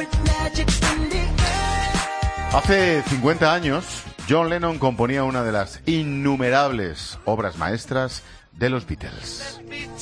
Hace 50 años, John Lennon componía una de las innumerables obras maestras de los Beatles.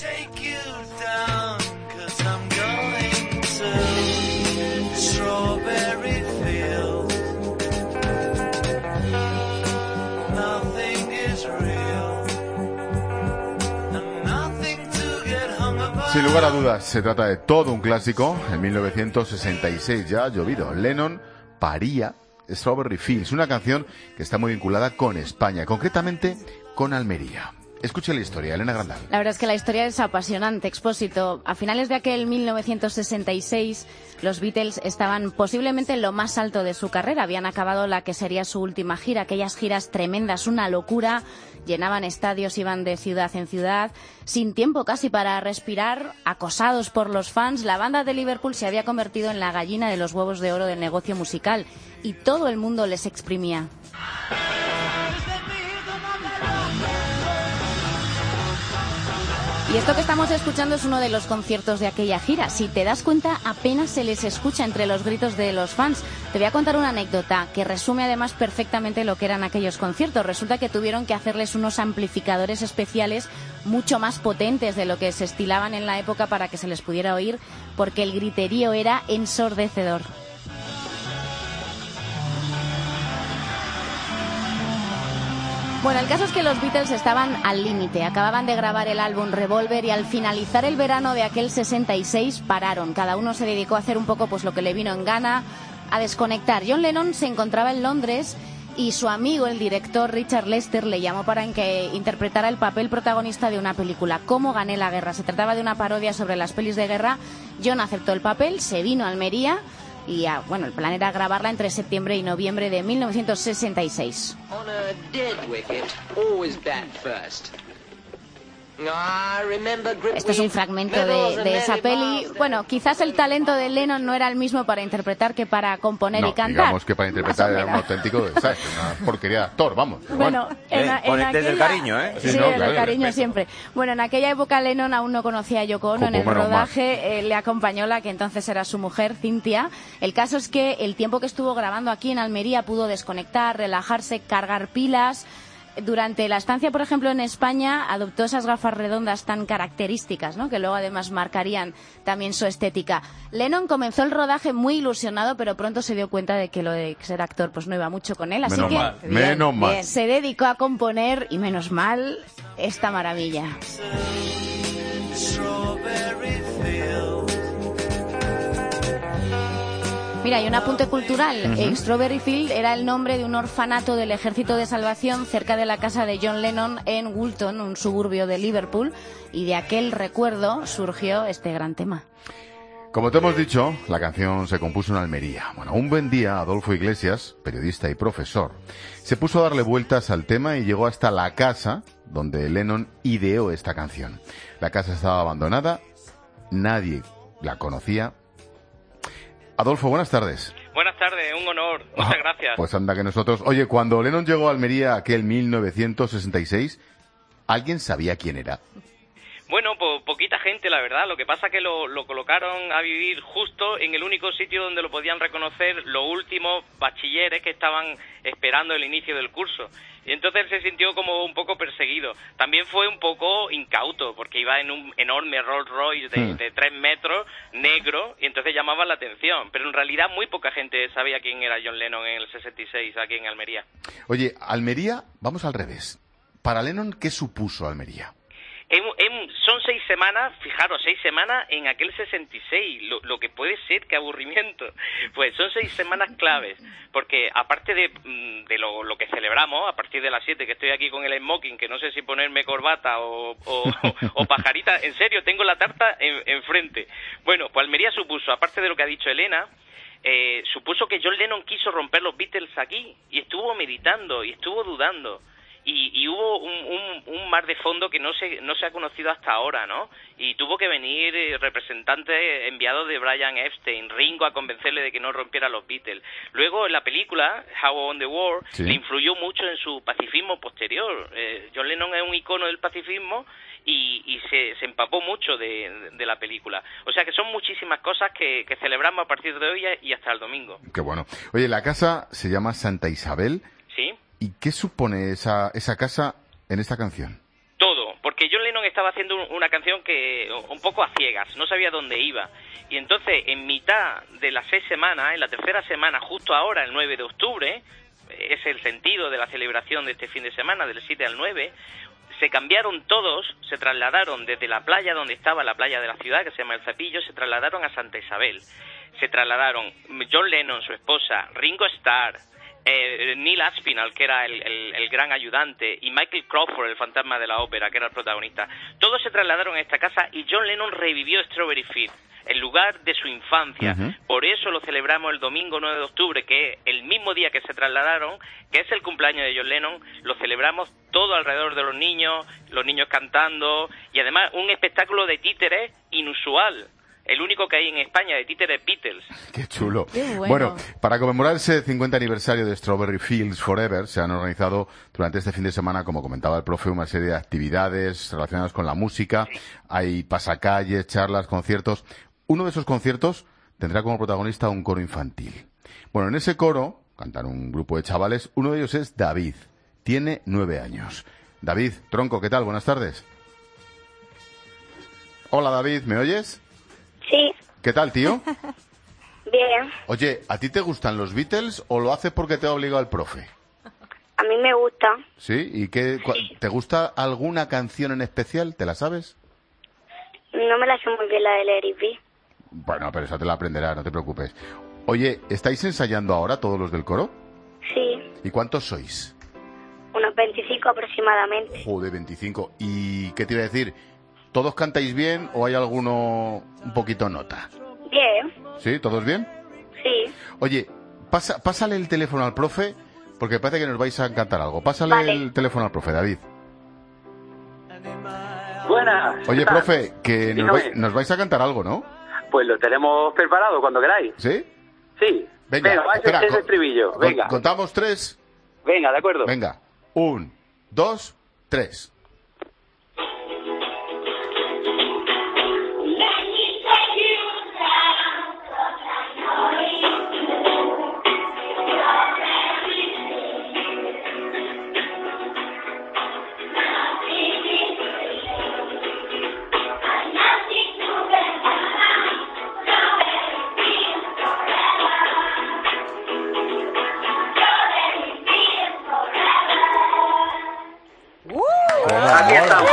Sin lugar a dudas, se trata de todo un clásico. En 1966 ya ha llovido. Lennon paría Strawberry Fields, una canción que está muy vinculada con España, concretamente con Almería. Escuche la historia, Elena Grandal. La verdad es que la historia es apasionante, Expósito. A finales de aquel 1966, los Beatles estaban posiblemente en lo más alto de su carrera. Habían acabado la que sería su última gira, aquellas giras tremendas, una locura. Llenaban estadios, iban de ciudad en ciudad, sin tiempo casi para respirar, acosados por los fans. La banda de Liverpool se había convertido en la gallina de los huevos de oro del negocio musical y todo el mundo les exprimía. Y esto que estamos escuchando es uno de los conciertos de aquella gira. Si te das cuenta, apenas se les escucha entre los gritos de los fans. Te voy a contar una anécdota que resume además perfectamente lo que eran aquellos conciertos. Resulta que tuvieron que hacerles unos amplificadores especiales mucho más potentes de lo que se estilaban en la época para que se les pudiera oír, porque el griterío era ensordecedor. Bueno, el caso es que los Beatles estaban al límite. Acababan de grabar el álbum Revolver y al finalizar el verano de aquel 66 pararon. Cada uno se dedicó a hacer un poco pues lo que le vino en gana, a desconectar. John Lennon se encontraba en Londres y su amigo, el director Richard Lester, le llamó para que interpretara el papel protagonista de una película, Cómo gané la guerra. Se trataba de una parodia sobre las pelis de guerra. John aceptó el papel, se vino a Almería. Y bueno, el plan era grabarla entre septiembre y noviembre de 1966. Este es un fragmento de esa peli. Bueno, quizás el talento de Lennon no era el mismo para interpretar que para componer y cantar. Digamos que para interpretar era un auténtico, ¿sabes? Una porquería de actor, vamos. Bueno, desde el cariño, ¿eh? Sí, no, desde el cariño siempre. Bueno, en aquella época Lennon aún no conocía a Yoko Ono. En el rodaje le acompañó la que entonces era su mujer, Cynthia. El caso es que el tiempo que estuvo grabando aquí en Almería pudo desconectar, relajarse, cargar pilas. Durante la estancia, por ejemplo, en España, adoptó esas gafas redondas tan características, ¿no?, que luego además marcarían también su estética. Lennon comenzó el rodaje muy ilusionado, pero pronto se dio cuenta de que lo de ser actor pues no iba mucho con él, así menos mal. Se dedicó a componer, y menos mal, esta maravilla. Mira, hay un apunte cultural. Strawberry Field era el nombre de un orfanato del Ejército de Salvación cerca de la casa de John Lennon en Woolton, un suburbio de Liverpool, y de aquel recuerdo surgió este gran tema. Como te hemos dicho, la canción se compuso en Almería. Bueno, un buen día, Adolfo Iglesias, periodista y profesor, se puso a darle vueltas al tema y llegó hasta la casa donde Lennon ideó esta canción. La casa estaba abandonada, nadie la conocía. Adolfo, buenas tardes. Buenas tardes, un honor, muchas gracias. Pues anda que nosotros... Oye, cuando Lennon llegó a Almería aquel 1966, ¿alguien sabía quién era? Bueno, pues poquita gente, la verdad. Lo que pasa es que lo colocaron a vivir justo en el único sitio donde lo podían reconocer los últimos bachilleres que estaban esperando el inicio del curso. Y entonces se sintió como un poco perseguido. También fue un poco incauto, porque iba en un enorme Rolls Royce de 3 metros, negro, y entonces llamaba la atención. Pero en realidad muy poca gente sabía quién era John Lennon en el 66, aquí en Almería. Oye, Almería, vamos al revés. Para Lennon, ¿qué supuso Almería? Son 6 semanas, fijaros, 6 semanas en aquel 66, lo que puede ser, qué aburrimiento. Pues son 6 semanas claves, porque aparte de lo que celebramos, a partir de las 7 que estoy aquí con el smoking, que no sé si ponerme corbata o pajarita, en serio, tengo la tarta enfrente. Bueno, pues Almería supuso, aparte de lo que ha dicho Elena, supuso que John Lennon quiso romper los Beatles aquí, y estuvo meditando, y estuvo dudando. y hubo un mar de fondo que no se ha conocido hasta ahora, ¿no? Y tuvo que venir representante enviado de Brian Epstein, Ringo, a convencerle de que no rompiera los Beatles. Luego, en la película, How on the World, le influyó mucho en su pacifismo posterior. John Lennon es un icono del pacifismo y se empapó mucho de la película. O sea que son muchísimas cosas que celebramos a partir de hoy y hasta el domingo. Qué bueno. Oye, la casa se llama Santa Isabel. Sí. ¿Y qué supone esa casa en esta canción? Todo, porque John Lennon estaba haciendo una canción que un poco a ciegas, no sabía dónde iba. Y entonces, en mitad de las 6 semanas, en la tercera semana, justo ahora, el 9 de octubre, es el sentido de la celebración de este fin de semana, del 7 al 9, se cambiaron todos, se trasladaron desde la playa donde estaba la playa de la ciudad, que se llama El Cepillo, se trasladaron a Santa Isabel. Se trasladaron John Lennon, su esposa, Ringo Starr, Neil Aspinall, que era el gran ayudante, y Michael Crawford, el fantasma de la ópera, que era el protagonista. Todos se trasladaron a esta casa y John Lennon revivió Strawberry Fields, el lugar de su infancia. Por eso lo celebramos el domingo 9 de octubre, que es el mismo día que se trasladaron, que es el cumpleaños de John Lennon. Lo celebramos todo alrededor de los niños cantando, y además un espectáculo de títeres inusual. El único que hay en España de títeres Beatles. ¡Qué chulo! Qué Bueno, para conmemorar ese 50 aniversario de Strawberry Fields Forever, se han organizado durante este fin de semana, como comentaba el profe, una serie de actividades relacionadas con la música. Hay pasacalles, charlas, conciertos. Uno de esos conciertos tendrá como protagonista un coro infantil. Bueno, en ese coro cantan un grupo de chavales. Uno de ellos es David. Tiene 9 años. David, tronco, ¿qué tal? Buenas tardes. Hola, David, ¿me oyes? Sí. ¿Qué tal, tío? Bien. Oye, ¿a ti te gustan los Beatles o lo haces porque te ha obligado el profe? A mí me gusta. ¿Sí? ¿Y te gusta alguna canción en especial? ¿Te la sabes? No me la sé muy bien la de Let It Be. Bueno, pero esa te la aprenderás, no te preocupes. Oye, ¿estáis ensayando ahora todos los del coro? Sí. ¿Y cuántos sois? Unos 25 aproximadamente. Joder, 25. ¿Y qué te iba a decir? ¿Todos cantáis bien o hay alguno un poquito nota? Bien. ¿Sí? ¿Todos bien? Sí. Oye, pásale el teléfono al profe, porque parece que nos vais a cantar algo. Pásale el teléfono al profe, David. Buenas. Oye, profe, que nos vais a cantar algo, ¿no? Pues lo tenemos preparado cuando queráis. ¿Sí? Sí. Venga, espera, ese estribillo. Venga. ¿Contamos 3? Venga, de acuerdo. Venga. 1, 2, 3. Aquí estamos.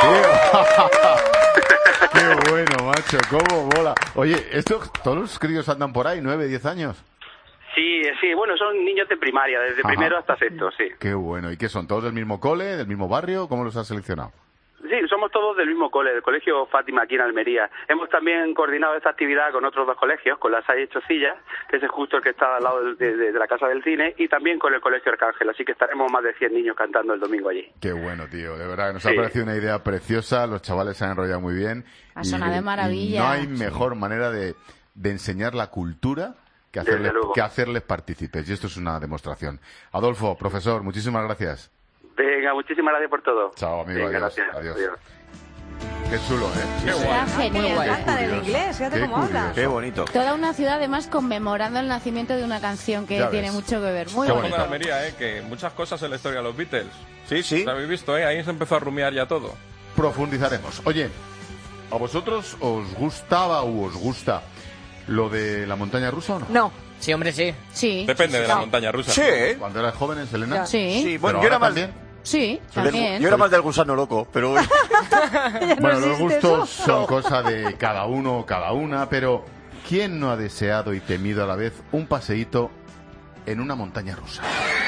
Qué bueno, macho, cómo mola. Oye, todos los críos andan por ahí, 9, 10 años. Sí, bueno, son niños de primaria, desde primero hasta sexto, sí. Qué bueno. ¿Y qué son? ¿Todos del mismo cole, del mismo barrio? ¿Cómo los has seleccionado? Sí, somos todos del mismo cole, del Colegio Fátima aquí en Almería. Hemos también coordinado esta actividad con otros 2 colegios, con la Salle Chocilla, que es justo el que está al lado de la Casa del Cine, y también con el Colegio Arcángel, así que estaremos más de 100 niños cantando el domingo allí. Qué bueno, tío, de verdad, nos ha parecido una idea preciosa, los chavales se han enrollado muy bien. Ha sonado de maravilla. Y no hay mejor manera de enseñar la cultura que hacerles partícipes, y esto es una demostración. Adolfo, profesor, muchísimas gracias. Venga, muchísimas gracias por todo. Chao, amigo. Venga, adiós. gracias. Adiós. Qué chulo, ¿eh? Qué guay. Genial. Hasta del inglés, fíjate cómo habla. Qué bonito. Toda una ciudad además conmemorando el nacimiento de una canción que Ya tiene ves. mucho que ver. Muy Qué bonito. de Almería, que muchas cosas en la historia de los Beatles. Sí, sí. ¿Lo habéis visto, Ahí se empezó a rumiar ya todo. Profundizaremos. Oye, ¿a vosotros os gustaba o os gusta lo de la montaña rusa o no? No. Sí, hombre, sí. Sí. Depende de la montaña rusa. Sí. Cuando eras joven, Elena. Sí. Sí, bueno, Pero yo era ahora más... también. Sí, también. Yo era más del gusano loco, pero... Bueno, los gustos son cosa de cada uno o cada una, pero ¿quién no ha deseado y temido a la vez un paseíto en una montaña rusa?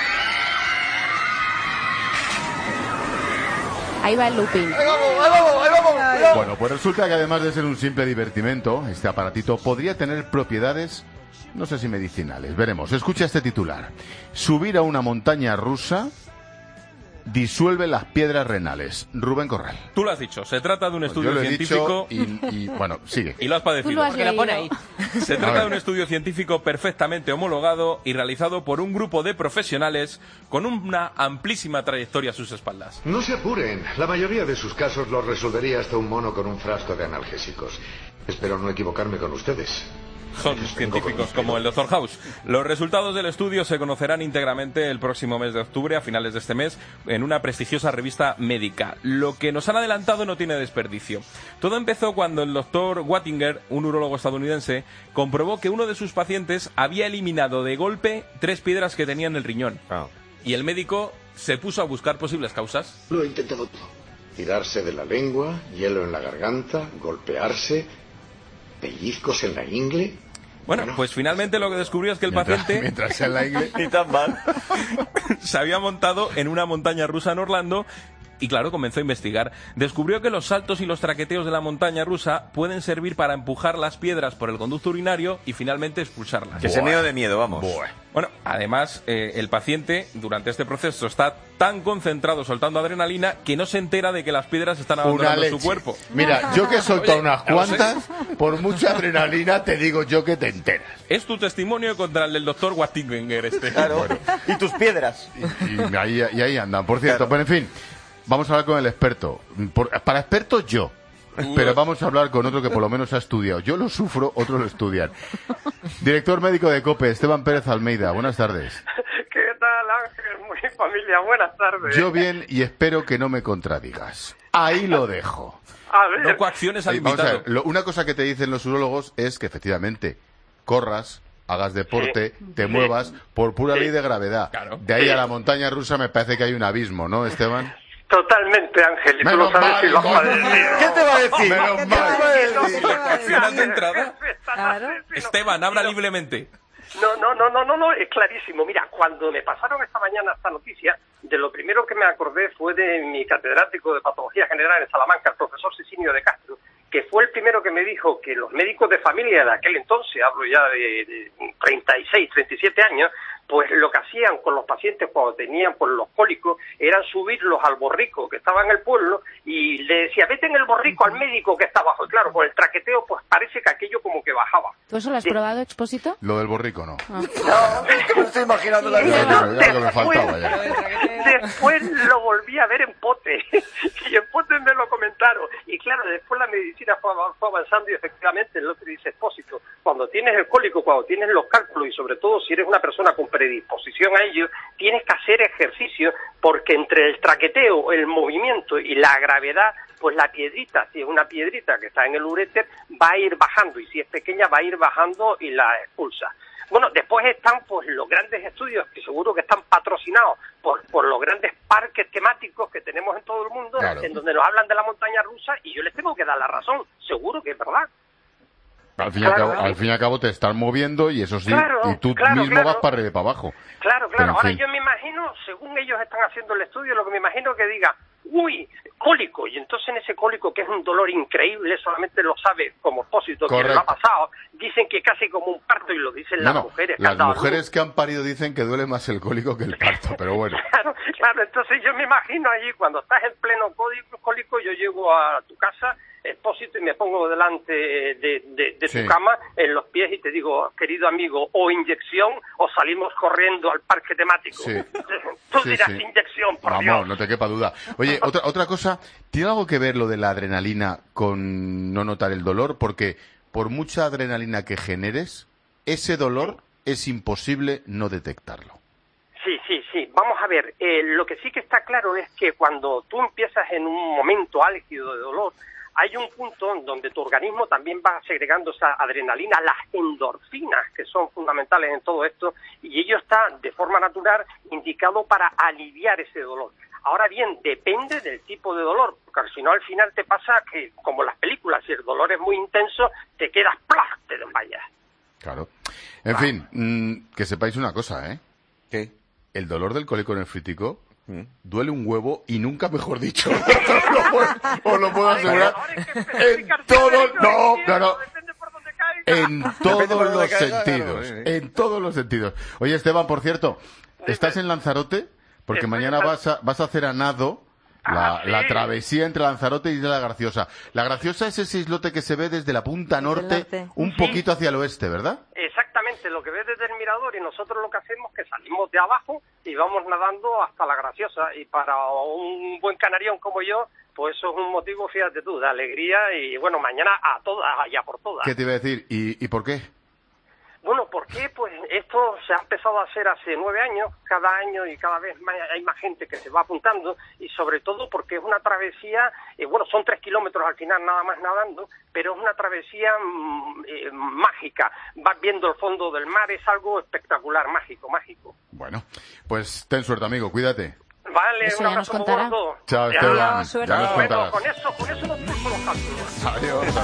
Ahí va el looping. Bueno, pues resulta que además de ser un simple divertimento, este aparatito podría tener propiedades, no sé si medicinales. Veremos. Escucha este titular. Subir a una montaña rusa disuelve las piedras renales? Rubén Corral. Tú lo has dicho, se trata de un Pues estudio yo lo he científico... dicho y bueno, sigue. Y lo has padecido. Tú lo has Porque lo pone leído. ahí. Se A trata ver. de un estudio científico perfectamente homologado y realizado por un grupo de profesionales con una amplísima trayectoria a sus espaldas. No se apuren. La mayoría de sus casos los resolvería hasta un mono con un frasco de analgésicos. Espero no equivocarme con ustedes. Son científicos como el Dr. House. Los resultados del estudio se conocerán íntegramente el próximo mes de octubre, a finales de este mes, en una prestigiosa revista médica. Lo que nos han adelantado no tiene desperdicio. Todo empezó cuando el Dr. Wattinger, un urólogo estadounidense, comprobó que uno de sus pacientes había eliminado de golpe 3 piedras que tenía en el riñón. Y el médico se puso a buscar posibles causas. Lo he intentado todo. Tirarse de la lengua, hielo en la garganta, golpearse, pellizcos en la ingle. Bueno, pues finalmente lo que descubrió es que el paciente Mientras sea en la iglesia. Ni tan mal. se había montado en una montaña rusa en Orlando y, claro, comenzó a investigar. Descubrió que los saltos y los traqueteos de la montaña rusa pueden servir para empujar las piedras por el conducto urinario y finalmente expulsarlas. Que se meo de miedo, vamos. Bueno, además, el paciente durante este proceso está tan concentrado soltando adrenalina que no se entera de que las piedras están Una abandonando leche. su cuerpo. Mira, yo que he soltado Oye, unas ya lo sé. cuantas, por mucha adrenalina te digo yo que te enteras. Es tu testimonio contra el del doctor Wattinger este. Claro. Bueno. Y tus piedras. Y ahí andan. Por cierto, Claro. pero en fin, vamos a hablar con el experto. Para expertos yo. Pero vamos a hablar con otro que por lo menos ha estudiado. Yo lo sufro, otros lo estudian. Director médico de COPE, Esteban Pérez Almeida. Buenas tardes. ¿Qué tal, Ángel? Muy familia, buenas tardes. Yo bien y espero que no me contradigas. Ahí lo dejo. A ver, No coacciones al Sí, vamos a invitado. ver, una cosa que te dicen los urólogos es que efectivamente corras, hagas deporte, te muevas por pura ley de gravedad. Claro. De ahí a la montaña rusa me parece que hay un abismo, ¿no, Esteban? totalmente, Ángel, y tú Menos lo sabes mal, y lo has coño. padecido. ¿Qué te va a decir? Menos ¿Qué te va a mal. decir? Si le coaccionas de entrada. Claro. Esteban, habla libremente. No, es clarísimo. Mira, cuando me pasaron esta mañana esta noticia, de lo primero que me acordé fue de mi catedrático de Patología General en Salamanca, el profesor Sicinio de Castro, que fue el primero que me dijo que los médicos de familia de aquel entonces, hablo ya de 36, 37 años, pues lo que hacían con los pacientes cuando tenían pues los cólicos eran subirlos al borrico que estaba en el pueblo y le decía, vete en el borrico al médico que está abajo. Y claro, con el traqueteo pues parece que aquello como que bajaba. ¿Tú eso lo has probado, Expósito? Lo del borrico, no. No, Me estoy imaginando la Sí, vida. Era lo que me faltaba ya. Después lo volví a ver en pote y en pote me lo comentaron y claro, después la medicina fue avanzando y efectivamente el otro dice, Expósito, cuando tienes el cólico, cuando tienes los cálculos y sobre todo si eres una persona con predisposición a ello, tienes que hacer ejercicio porque entre el traqueteo, el movimiento y la gravedad, pues la piedrita, si es una piedrita que está en el uréter, va a ir bajando y si es pequeña va a ir bajando y la expulsa. Bueno, después están pues los grandes estudios que seguro que están patrocinados por los grandes parques temáticos que tenemos en todo el mundo, Claro. en donde nos hablan de la montaña rusa y yo les tengo que dar la razón, seguro que es verdad. Al fin, Claro. al fin y al cabo te están moviendo y eso sí, Claro, y tú claro, mismo claro. vas para arriba y para abajo. Claro, Pero, en ahora fin. yo me imagino, según ellos están haciendo el estudio, lo que me imagino que diga, uy, cólico, y entonces en ese cólico, que es un dolor increíble, solamente lo sabe como Expósito quien lo ha Correcto. pasado, dicen que casi como un parto y lo dicen las mujeres. que las han dado a mujeres luz. que han parido dicen que duele más el cólico que el parto, pero bueno. Claro, entonces yo me imagino allí, cuando estás en pleno cólico, yo llego a tu casa, Expósito, y me pongo delante de Sí. tu cama, en los pies, y te digo, querido amigo, o inyección, o salimos corriendo al parque temático. Sí. Tú Sí, dirás sí. inyección, por Vamos, Dios. no te quepa duda. Oye, otra cosa, ¿tiene algo que ver lo de la adrenalina con no notar el dolor? Porque por mucha adrenalina que generes, ese dolor es imposible no detectarlo. Sí. Vamos a ver, lo que sí que está claro es que cuando tú empiezas en un momento álgido de dolor, hay un punto donde tu organismo también va segregando esa adrenalina, las endorfinas, que son fundamentales en todo esto, y ello está de forma natural indicado para aliviar ese dolor. Ahora bien, depende del tipo de dolor, porque si no al final te pasa que, como en las películas, si el dolor es muy intenso, te quedas ¡plaf!, te desmayas. Claro. En fin, que sepáis una cosa, ¿eh? ¿Qué? El dolor del cólico nefrítico duele un huevo y nunca mejor dicho. Os lo puedo asegurar. En todos, no. En todos los sentidos. En todos los sentidos. Oye, Esteban, por cierto, ¿estás en Lanzarote? porque mañana vas a hacer a nado la travesía entre Lanzarote y la Graciosa. La Graciosa es ese islote que se ve desde la punta norte, un poquito hacia el oeste, ¿verdad? Exactamente, lo que ves desde el mirador, y nosotros lo que hacemos es que salimos de abajo y vamos nadando hasta la Graciosa, y para un buen canarión como yo, pues eso es un motivo, fíjate tú, de alegría, y bueno, mañana a todas, ya por todas. ¿Qué te iba a decir? ¿Y por qué? Bueno, ¿por qué? Pues esto se ha empezado a hacer hace 9 años, cada año, y cada vez más hay más gente que se va apuntando, y sobre todo porque es una travesía, bueno, son 3 kilómetros al final nada más nadando, pero es una travesía mágica. Vas viendo el fondo del mar, es algo espectacular, mágico. Bueno, pues ten suerte, amigo, cuídate. Vale, Eso un ya nos abrazo contará. gordo. Chao, Esteban. Adiós, Ya nos contarás. Con eso no tengo los cálculos. Adiós.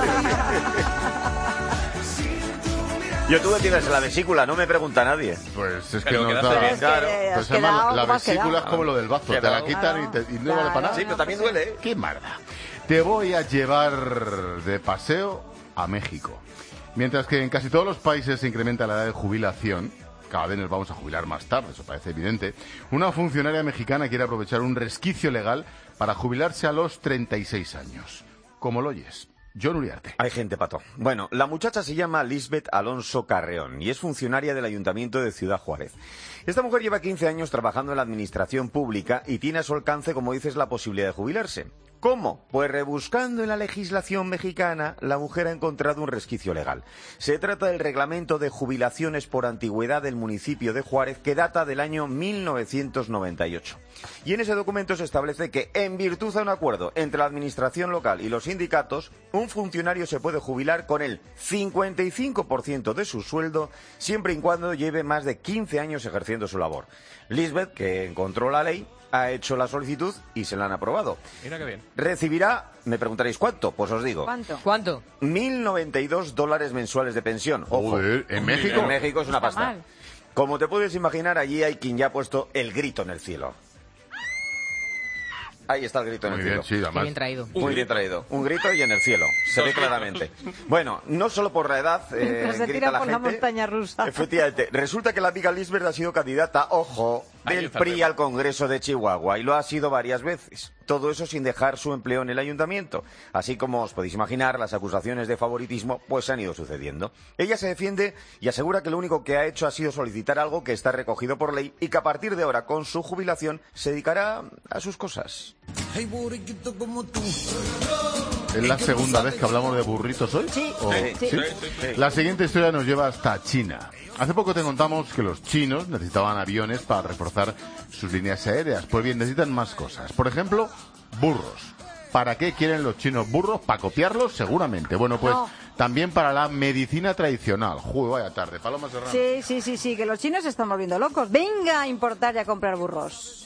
Yo tuve tienes en la vesícula, no me pregunta nadie. Pues es que Pero no quedaste está... bien. Claro. has Pues además, quedado la como has vesícula quedado. es como lo del bazo, te la quitan y no vale para nada. Sí, pero también duele, ¿eh? ¡Qué marda! Te voy a llevar de paseo a México. Mientras que en casi todos los países se incrementa la edad de jubilación, cada vez nos vamos a jubilar más tarde, eso parece evidente, una funcionaria mexicana quiere aprovechar un resquicio legal para jubilarse a los 36 años. ¿Cómo lo oyes? John Uriarte. Hay gente, Pato. Bueno, la muchacha se llama Lisbeth Alonso Carreón y es funcionaria del Ayuntamiento de Ciudad Juárez. Esta mujer lleva 15 años trabajando en la administración pública y tiene a su alcance, como dices, la posibilidad de jubilarse. ¿Cómo? Pues rebuscando en la legislación mexicana, la mujer ha encontrado un resquicio legal. Se trata del Reglamento de Jubilaciones por Antigüedad del municipio de Juárez, que data del año 1998. Y en ese documento se establece que, en virtud de un acuerdo entre la administración local y los sindicatos, un funcionario se puede jubilar con el 55% de su sueldo, siempre y cuando lleve más de 15 años ejerciendo su labor. Lisbeth, que encontró la ley, ha hecho la solicitud y se la han aprobado. Mira qué bien. Recibirá, me preguntaréis, ¿cuánto? Pues os digo. ¿Cuánto? $1.092 mensuales de pensión. Ojo, Joder, ¿en México? En México es una Está pasta. mal. Como te puedes imaginar, allí hay quien ya ha puesto el grito en el cielo. Ahí está el grito en Muy el bien, cielo. sí, además. traído. Muy bien traído. Un grito y en el cielo. Se ve claramente. Bueno, no solo por la edad Se grita tira la por gente. la montaña rusa. Efectivamente. Resulta que la amiga Lisbeth ha sido candidata, ojo, Ahí del está el PRI tema. al Congreso de Chihuahua y lo ha sido varias veces. Todo eso sin dejar su empleo en el ayuntamiento. Así como os podéis imaginar, las acusaciones de favoritismo pues se han ido sucediendo. Ella se defiende y asegura que lo único que ha hecho ha sido solicitar algo que está recogido por ley y que a partir de ahora, con su jubilación, se dedicará a sus cosas. ¿Es la segunda vez que hablamos de burritos hoy? Sí, ¿O- sí. La siguiente historia nos lleva hasta China. Hace poco te contamos que los chinos necesitaban aviones para reforzar sus líneas aéreas. Pues bien, necesitan más cosas. Por ejemplo, burros. ¿Para qué quieren los chinos burros? ¿Para copiarlos? Seguramente. Bueno, pues No. también para la medicina tradicional. Joder, vaya tarde. Paloma Serrano. Sí, que los chinos se están volviendo locos. Venga a importar y a comprar burros.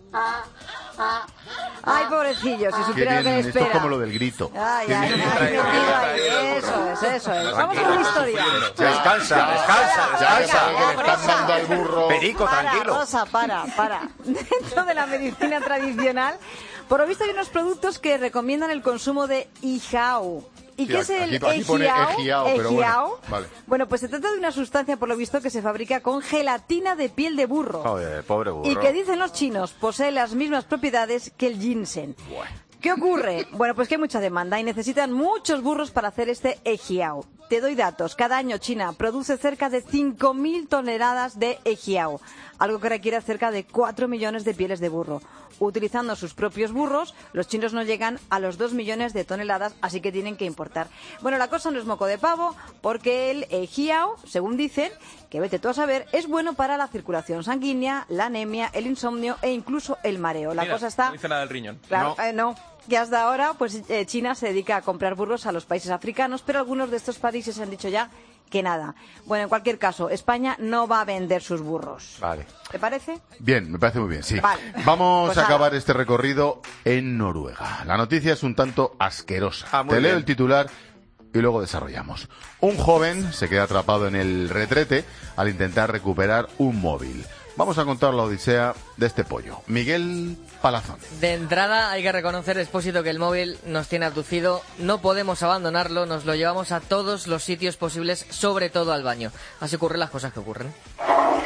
Ay, pobrecillos, si Qué supiera lo que bien, les esto es espera. como lo del grito. Ay, Qué ay, bien. ay, metido ahí. Eso es. Vamos con la historia. Descansa. Ya, que le están dando al burro. Perico, Para, tranquilo. Rosa, para. Dentro de la medicina tradicional, por lo visto hay unos productos que recomiendan el consumo de Ihiao. ¿Y Sí, qué es el aquí pone ejiao, pero bueno, ejiao? vale. Bueno, pues se trata de una sustancia, por lo visto, que se fabrica con gelatina de piel de burro. Joder, pobre burro. Y que dicen los chinos posee las mismas propiedades que el ginseng. ¿Qué ocurre? Bueno, pues que hay mucha demanda y necesitan muchos burros para hacer este ejiao. Te doy datos. Cada año China produce cerca de 5.000 toneladas de ejiao, algo que requiere cerca de 4 millones de pieles de burro. Utilizando sus propios burros, los chinos no llegan a los 2 millones de toneladas, así que tienen que importar. Bueno, la cosa no es moco de pavo, porque el ejiao, según dicen, que vete tú a saber, es bueno para la circulación sanguínea, la anemia, el insomnio e incluso el mareo. La Mira, cosa está... No dice nada del riñón. Claro, no. Que hasta ahora, pues China se dedica a comprar burros a los países africanos, pero algunos de estos países han dicho ya que nada. Bueno, en cualquier caso, España no va a vender sus burros. Vale. ¿Te parece? Bien, me parece muy bien, sí. Vale. Vamos Pues a nada. acabar este recorrido en Noruega. La noticia es un tanto asquerosa. Muy Te leo bien. el titular y luego desarrollamos. Un joven se queda atrapado en el retrete al intentar recuperar un móvil. Vamos a contar la odisea de este pollo. Miguel Palazón. De entrada hay que reconocer, Expósito, que el móvil nos tiene abducido, no podemos abandonarlo, nos lo llevamos a todos los sitios posibles, sobre todo al baño. Así ocurren las cosas que ocurren.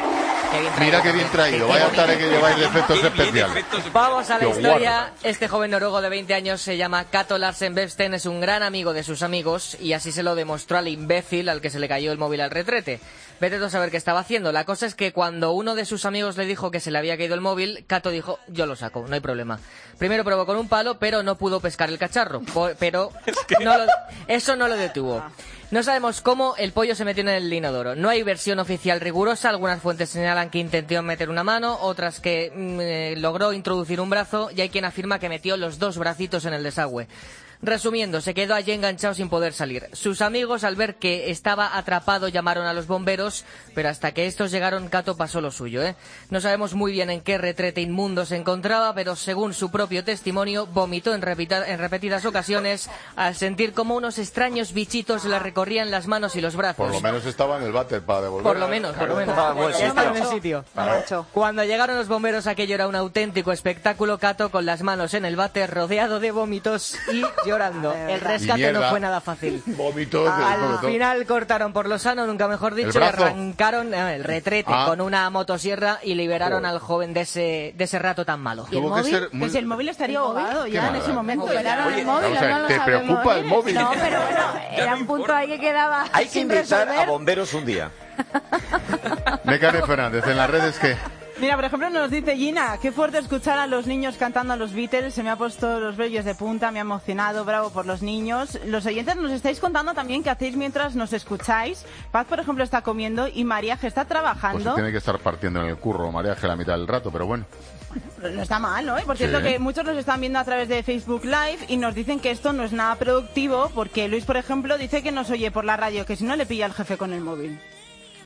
Mira qué bien traído. Vaya tarde que lleváis de efectos especiales. Vamos a la Qué historia. guarro. Este joven noruego de 20 años se llama Cato Larsen Websten, es un gran amigo de sus amigos y así se lo demostró al imbécil al que se le cayó el móvil al retrete. Vete tú a saber qué estaba haciendo. La cosa es que cuando uno de sus amigos le dijo que se le había caído el móvil, Cato dijo, yo lo saco, no hay problema. Primero probó con un palo, pero no pudo pescar el cacharro. Pero eso no lo detuvo. No sabemos cómo el pollo se metió en el inodoro. No hay versión oficial rigurosa. Algunas fuentes señalan que intentó meter una mano, otras que logró introducir un brazo y hay quien afirma que metió los 2 bracitos en el desagüe. Resumiendo, se quedó allí enganchado sin poder salir. Sus amigos, al ver que estaba atrapado, llamaron a los bomberos, pero hasta que estos llegaron, Cato pasó lo suyo, ¿eh? No sabemos muy bien en qué retrete inmundo se encontraba, pero según su propio testimonio, vomitó en repetidas ocasiones al sentir como unos extraños bichitos le recorrían las manos y los brazos. Por lo menos estaba en el váter para devolver. Por lo menos. Ya estaba en el sitio. Cuando llegaron los bomberos, aquello era un auténtico espectáculo. Cato con las manos en el váter, rodeado de vómitos y llorando. El rescate no fue nada fácil. Vómitos. Al final cortaron por lo sano, nunca mejor dicho, y arrancaron el retrete con una motosierra y liberaron al joven de ese rato tan malo. ¿Y el móvil? Pues el móvil estaría ahogado ya en ese momento. ¿Liberaron el móvil o no lo ¿te sabemos? preocupa el móvil? No, pero bueno, era un punto ahí que quedaba Hay que sin invitar resolver. a bomberos un día. Necane Fernández, en las redes que... Mira, por ejemplo, nos dice Gina, qué fuerte escuchar a los niños cantando a los Beatles, se me ha puesto los vellos de punta, me ha emocionado, bravo por los niños. Los oyentes nos estáis contando también qué hacéis mientras nos escucháis. Paz, por ejemplo, está comiendo y María, que está trabajando. Pues tiene que estar partiendo en el curro, María, que la mitad del rato, pero bueno. No está mal, ¿no? Por cierto, que muchos nos están viendo a través de Facebook Live y nos dicen que esto no es nada productivo porque Luis, por ejemplo, dice que nos oye por la radio, que si no le pilla el jefe con el móvil.